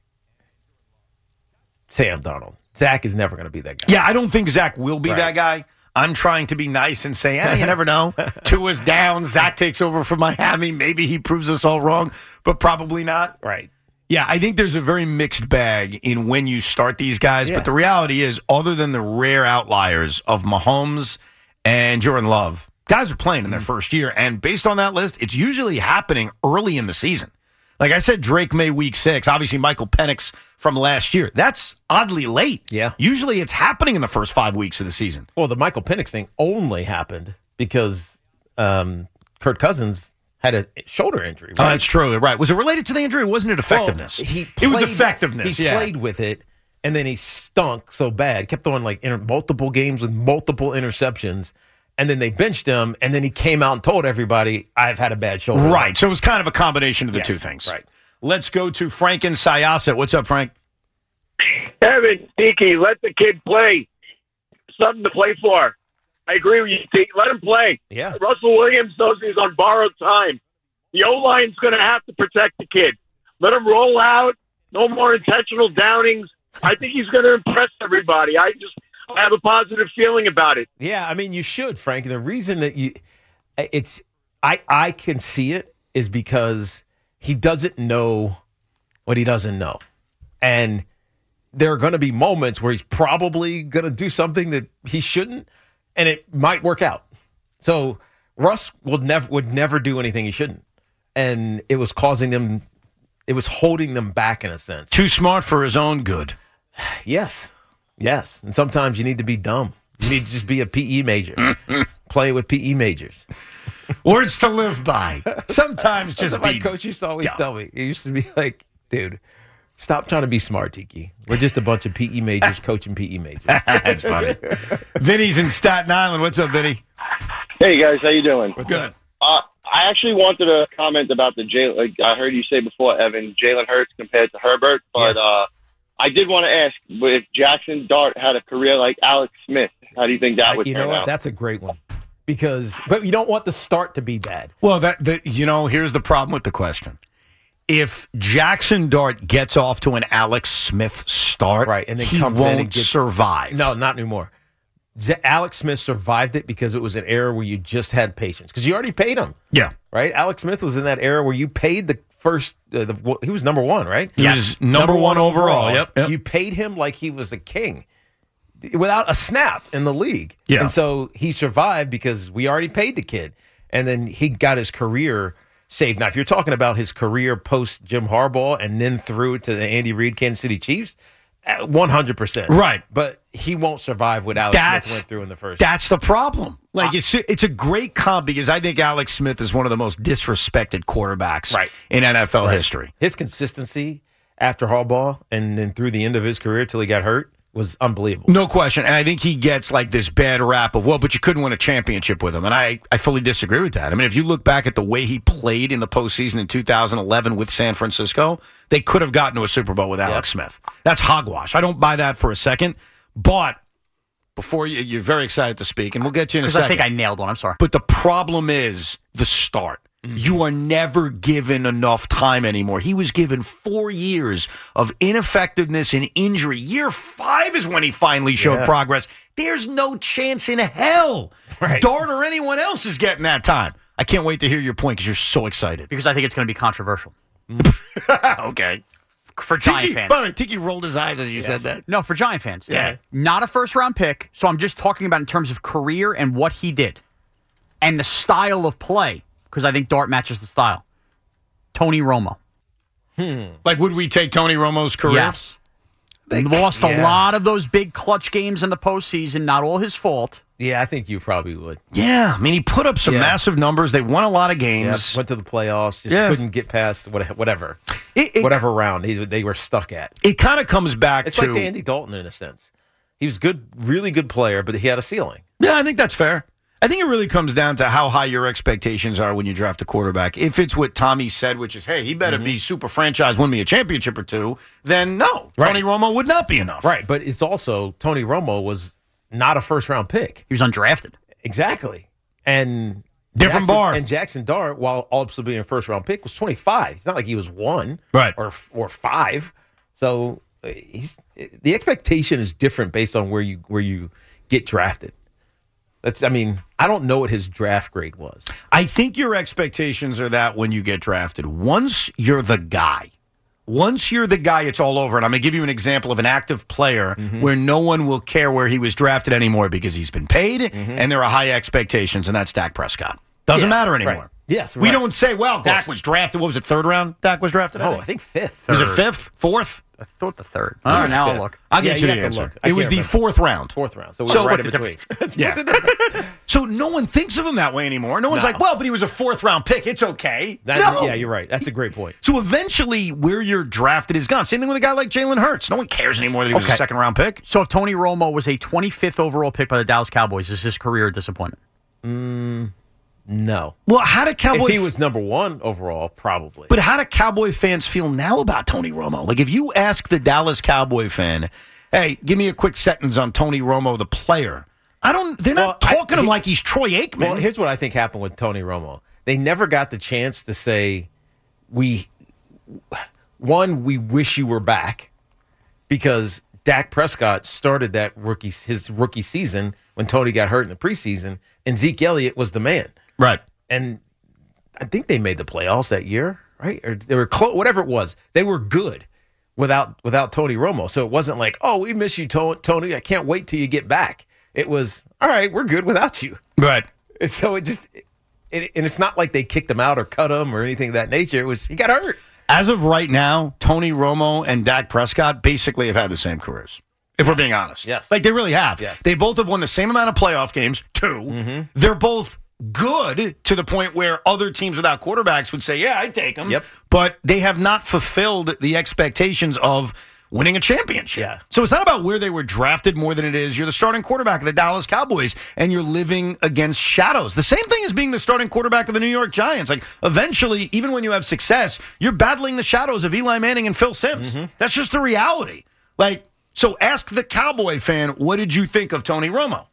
Sam Darnold. Zach is never going to be that guy. Yeah, I don't think Zach will be that guy. I'm trying to be nice and say, you never know. Tua's down. Zach takes over for Miami. Maybe he proves us all wrong, but probably not. Right. Yeah, I think there's a very mixed bag in when you start these guys. Yeah. But the reality is, other than the rare outliers of Mahomes and Jordan Love, guys are playing in their first year. And based on that list, it's usually happening early in the season. Like I said, Drake May week 6. Obviously, Michael Penix from last year. That's oddly late. Yeah. Usually it's happening in the first 5 weeks of the season. Well, the Michael Penix thing only happened because Kirk Cousins had a shoulder injury. Right? Oh, that's true. Right. Was it related to the injury or wasn't it effectiveness? Well, it was effectiveness, He played with it, and then he stunk so bad. Kept throwing like multiple games with multiple interceptions. And then they benched him, and then he came out and told everybody, I've had a bad shoulder. Right. So it was kind of a combination of the two things. Right. Let's go to Frank in Syosset. What's up, Frank? Evan, Tiki, let the kid play. Something to play for. I agree with you, Tiki. Let him play. Yeah. Russell Williams knows he's on borrowed time. The O-line's going to have to protect the kid. Let him roll out. No more intentional downings. I think he's going to impress everybody. I have a positive feeling about it. Yeah, I mean, you should, Frank. The reason that I can see it is because he doesn't know what he doesn't know. And there are going to be moments where he's probably going to do something that he shouldn't, and it might work out. So Russ would never do anything he shouldn't. And it was holding them back in a sense. Too smart for his own good. Yes. And sometimes you need to be dumb. You need to just be a PE major. Play with PE majors. Words to live by. Sometimes just my coach used to always tell me. He used to be like, dude, stop trying to be smart, Tiki. We're just a bunch of PE majors coaching PE majors. That's funny. Vinny's in Staten Island. What's up, Vinny? Hey, guys. How you doing? Good. I actually wanted to comment about the Jalen. Like I heard you say before, Evan, Jalen Hurts compared to Herbert, but I did want to ask, if Jackson Dart had a career like Alex Smith, how do you think that would turn out? That's a great one. But you don't want the start to be bad. Well, here's the problem with the question. If Jackson Dart gets off to an Alex Smith start, and then he won't survive. No, not anymore. Alex Smith survived it because it was an era where you just had patience because you already paid him. Yeah. Right? Alex Smith was in that era where you paid the first, he was number one, right? He was number one overall. Yep. You paid him like he was a king without a snap in the league. Yeah. And so he survived because we already paid the kid. And then he got his career saved. Now, if you're talking about his career post Jim Harbaugh and then through to the Andy Reid Kansas City Chiefs, 100%. Right. But he won't survive what Alex Smith went through in the first. That's the problem. Like, it's a great comp because I think Alex Smith is one of the most disrespected quarterbacks in NFL history. His consistency after Harbaugh and then through the end of his career till he got hurt was unbelievable. No question. And I think he gets like this bad rap of, well, but you couldn't win a championship with him. And I fully disagree with that. I mean, if you look back at the way he played in the postseason in 2011 with San Francisco, they could have gotten to a Super Bowl with Alex Smith. That's hogwash. I don't buy that for a second. But before you're very excited to speak, and we'll get to you in a second. I think I nailed one. I'm sorry. But the problem is the start. You are never given enough time anymore. He was given 4 years of ineffectiveness and injury. Year 5 is when he finally showed progress. There's no chance in hell Dart or anyone else is getting that time. I can't wait to hear your point because you're so excited. Because I think it's going to be controversial. Okay. For Giant fans. By the way, Tiki rolled his eyes as you said that. No, for Giant fans. Yeah. Not a first-round pick, so I'm just talking about in terms of career and what he did. And the style of play. Because I think Dart matches the style. Tony Romo. Like, would we take Tony Romo's career? Yes. They lost a lot of those big clutch games in the postseason. Not all his fault. Yeah, I think you probably would. Yeah, I mean, he put up some massive numbers. They won a lot of games. Yeah, went to the playoffs. Just couldn't get past whatever. Whatever round they were stuck at. It kind of comes back it's to... It's like Andy Dalton in a sense. He was good, really good player, but he had a ceiling. Yeah, I think that's fair. I think it really comes down to how high your expectations are when you draft a quarterback. If it's what Tommy said, which is, hey, he better be super franchise, win me a championship or two, then no. Tony Romo would not be enough. Right, but it's also, Tony Romo was not a first-round pick. He was undrafted. Exactly. And different bar. And Jackson Dart, while also being a first-round pick, was 25. It's not like he was 1 or 5. So the expectation is different based on where you get drafted. I don't know what his draft grade was. I think your expectations are that when you get drafted, once you're the guy, it's all over. And I'm going to give you an example of an active player where no one will care where he was drafted anymore because he's been paid and there are high expectations, and that's Dak Prescott. Doesn't matter anymore. Right. Yes, we don't say, well, Dak was drafted. What was it, 3rd round? Dak was drafted? I think 5th. Was it 5th? 4th? I thought the 3rd. All right, now I'll look. I'll get you the answer. It was the 4th round. 4th round. So we're right in between. Yeah. So no one thinks of him that way anymore. No one's like, well, but he was a 4th round pick. It's okay. Yeah, you're right. That's a great point. So eventually where you're drafted is gone. Same thing with a guy like Jalen Hurts. No one cares anymore that he was a 2nd round pick. So if Tony Romo was a 25th overall pick by the Dallas Cowboys, is his career a disappointment? No. Well, how do Cowboys... If he was number 1 overall, probably. But how do Cowboy fans feel now about Tony Romo? Like, if you ask the Dallas Cowboy fan, hey, give me a quick sentence on Tony Romo, the player. They're not talking to him like he's Troy Aikman. Well, here's what I think happened with Tony Romo. They never got the chance to say, we wish you were back, because Dak Prescott started his rookie season when Tony got hurt in the preseason, and Zeke Elliott was the man. Right. And I think they made the playoffs that year, right? Or they were close, whatever it was. They were good without Tony Romo. So it wasn't like, oh, we miss you, Tony. I can't wait till you get back. It was, all right, we're good without you. Right. And so and it's not like they kicked him out or cut him or anything of that nature. It was, he got hurt. As of right now, Tony Romo and Dak Prescott basically have had the same careers. If we're being honest. Yes. Like, they really have. Yes. They both have won the same amount of playoff games, 2. They're both good to the point where other teams without quarterbacks would say, yeah, I'd take them. Yep. But they have not fulfilled the expectations of winning a championship. Yeah. So it's not about where they were drafted more than it is you're the starting quarterback of the Dallas Cowboys and you're living against shadows. The same thing as being the starting quarterback of the New York Giants. Like, eventually, even when you have success, you're battling the shadows of Eli Manning and Phil Simms. That's just the reality. Like, so ask the Cowboy fan, what did you think of Tony Romo?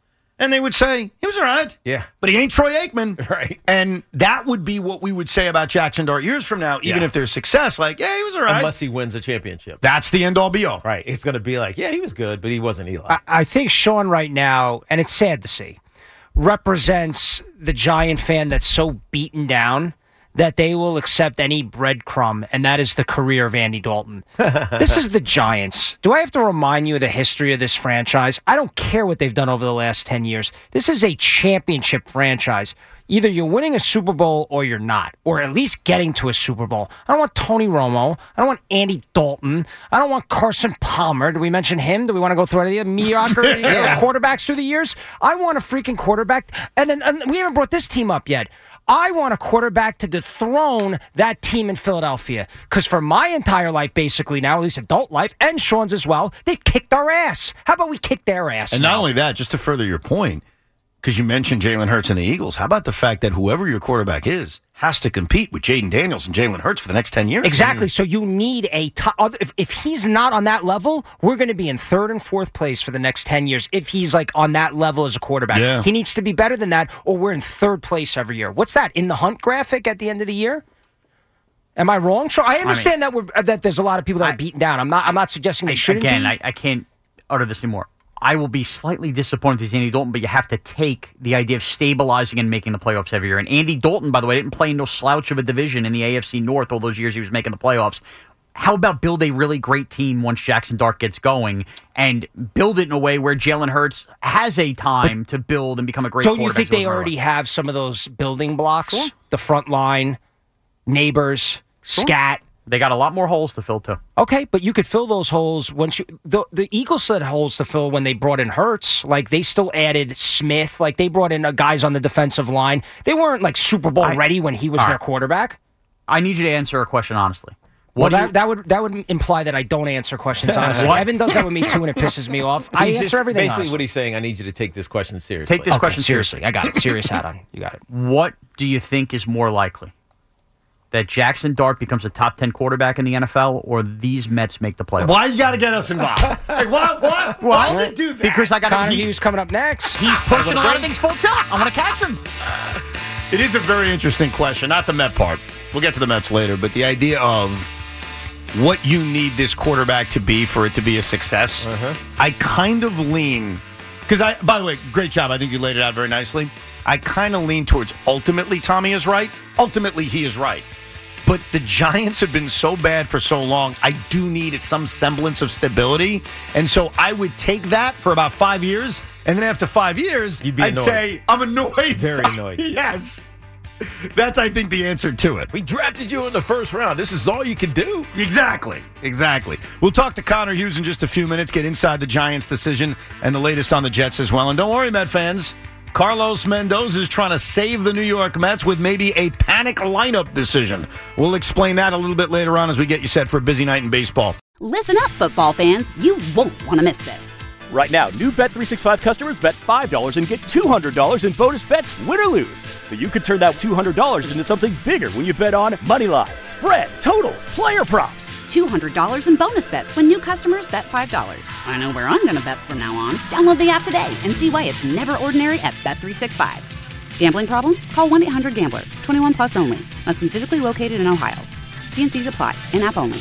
And they would say, he was all right. Yeah. But he ain't Troy Aikman. Right. And that would be what we would say about Jackson Dart years from now, even if there's success. Like, yeah, he was all right. Unless he wins a championship. That's the end all be all. Right. It's going to be like, yeah, he was good, but he wasn't Eli. I think Sean right now, and it's sad to see, represents the Giant fan that's so beaten down that they will accept any breadcrumb, and that is the career of Andy Dalton. This is the Giants. Do I have to remind you of the history of this franchise? I don't care what they've done over the last 10 years. This is a championship franchise. Either you're winning a Super Bowl or you're not, or at least getting to a Super Bowl. I don't want Tony Romo. I don't want Andy Dalton. I don't want Carson Palmer. Do we mention him? Do we want to go through any of the mediocre quarterbacks through the years? I want a freaking quarterback. And we haven't brought this team up yet. I want a quarterback to dethrone that team in Philadelphia. Because for my entire life, basically now, at least adult life, and Sean's as well, they've kicked our ass. How about we kick their ass? And not only that, just to further your point, because you mentioned Jalen Hurts and the Eagles, how about the fact that whoever your quarterback is has to compete with Jaden Daniels and Jalen Hurts for the next 10 years? Exactly. So you need a top. If he's not on that level, we're going to be in third and fourth place for the next 10 years. If he's like on that level as a quarterback, he needs to be better than that, or we're in third place every year. What's that in the Hunt graphic at the end of the year? Am I wrong? Sure. I understand that there's a lot of people that are beaten down. I'm not suggesting they shouldn't. Again, be. I can't utter this anymore. I will be slightly disappointed if he's Andy Dalton, but you have to take the idea of stabilizing and making the playoffs every year. And Andy Dalton, by the way, didn't play no slouch of a division in the AFC North all those years he was making the playoffs. How about build a really great team once Jackson Dart gets going and build it in a way where Jalen Hurts has a time to build and become a great quarterback? Don't you think they already have some of those building blocks? Sure. The front line, Neighbors, Scat. They got a lot more holes to fill, too. Okay, but you could fill those holes once you... The Eagles had holes to fill when they brought in Hurts. Like, they still added Smith. Like, they brought in guys on the defensive line. They weren't, like, Super Bowl ready when he was their quarterback. I need you to answer a question honestly. That would imply that I don't answer questions honestly. Evan does that with me, too, and it pisses me off. I answer everything Basically honestly. what he's saying, I need you to take this question seriously. Take this question seriously. I got it. Serious hat on. You got it. What do you think is more likely? That Jackson Dart becomes a top 10 quarterback in the NFL, or these Mets make the playoffs? Why you got to get us involved? Like, what? Why'd you do that? Because I got Connor Hughes coming up next. He's pushing a lot of things full tilt. I want to catch him. It is a very interesting question. Not the Met part. We'll get to the Mets later, but the idea of what you need this quarterback to be for it to be a success, I kind of lean, because by the way, great job. I think you laid it out very nicely. I kind of lean towards ultimately Tommy is right. Ultimately, he is right. But the Giants have been so bad for so long, I do need some semblance of stability. And so I would take that for about 5 years, and then after 5 years, I'd say, I'm annoyed. Very annoyed. Yes. That's, I think, the answer to it. We drafted you in the first round. This is all you can do. Exactly. We'll talk to Connor Hughes in just a few minutes, get inside the Giants' decision and the latest on the Jets as well. And don't worry, Met fans. Carlos Mendoza is trying to save the New York Mets with maybe a panic lineup decision. We'll explain that a little bit later on as we get you set for a busy night in baseball. Listen up, football fans. You won't want to miss this. Right now, new Bet365 customers bet $5 and get $200 in bonus bets, win or lose. So you could turn that $200 into something bigger when you bet on money line, spread, totals, player props. $200 in bonus bets when new customers bet $5. I know where I'm going to bet from now on. Download the app today and see why it's never ordinary at Bet365. Gambling problem? Call 1-800-GAMBLER. 21 plus only. Must be physically located in Ohio. T&Cs apply. In-app only.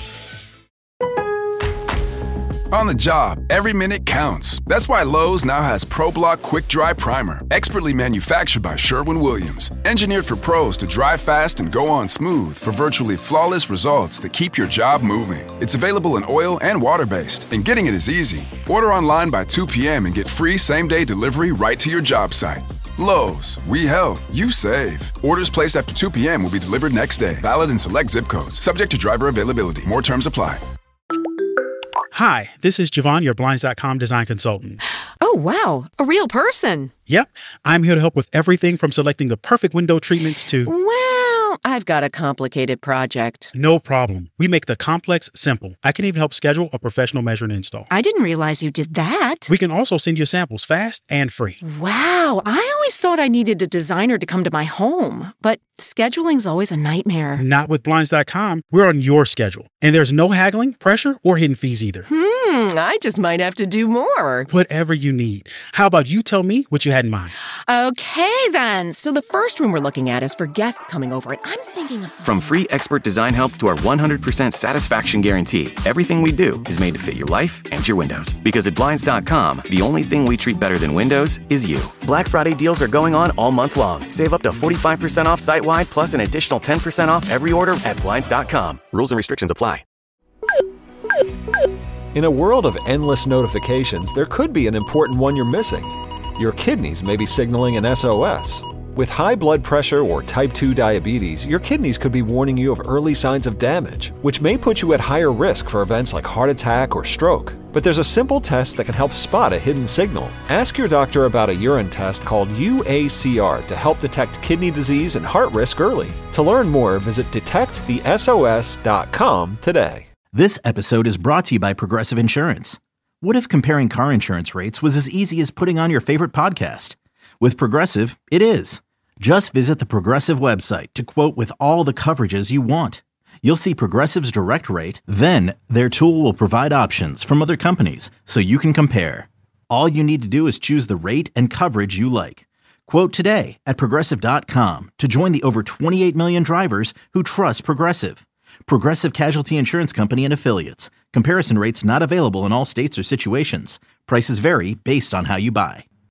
On the job, every minute counts. That's why Lowe's now has ProBlock Quick Dry Primer, expertly manufactured by Sherwin-Williams. Engineered for pros to dry fast and go on smooth for virtually flawless results that keep your job moving. It's available in oil and water-based, and getting it is easy. Order online by 2 p.m. and get free same-day delivery right to your job site. Lowe's, we help, you save. Orders placed after 2 p.m. will be delivered next day. Valid in select zip codes. Subject to driver availability. More terms apply. Hi, this is Javon, your Blinds.com design consultant. Oh, wow. A real person. Yep. I'm here to help with everything from selecting the perfect window treatments to... Well, I've got a complicated project. No problem. We make the complex simple. I can even help schedule a professional measure and install. I didn't realize you did that. We can also send you samples fast and free. Wow. I always thought I needed a designer to come to my home, but scheduling's always a nightmare. Not with Blinds.com. We're on your schedule. And there's no haggling, pressure, or hidden fees either. I just might have to do more. Whatever you need. How about you tell me what you had in mind? Okay, then. So the first room we're looking at is for guests coming over, and I'm thinking of... From free expert design help to our 100% satisfaction guarantee, everything we do is made to fit your life and your windows. Because at Blinds.com, the only thing we treat better than windows is you. Black Friday deals are going on all month long. Save up to 45% off site-wide, plus an additional 10% off every order at Blinds.com. Rules and restrictions apply. In a world of endless notifications, there could be an important one you're missing. Your kidneys may be signaling an SOS. With high blood pressure or type 2 diabetes, your kidneys could be warning you of early signs of damage, which may put you at higher risk for events like heart attack or stroke. But there's a simple test that can help spot a hidden signal. Ask your doctor about a urine test called UACR to help detect kidney disease and heart risk early. To learn more, visit detectthesos.com today. This episode is brought to you by Progressive Insurance. What if comparing car insurance rates was as easy as putting on your favorite podcast? With Progressive, it is. Just visit the Progressive website to quote with all the coverages you want. You'll see Progressive's direct rate, then their tool will provide options from other companies so you can compare. All you need to do is choose the rate and coverage you like. Quote today at Progressive.com to join the over 28 million drivers who trust Progressive. Progressive Casualty Insurance Company and Affiliates. Comparison rates not available in all states or situations. Prices vary based on how you buy.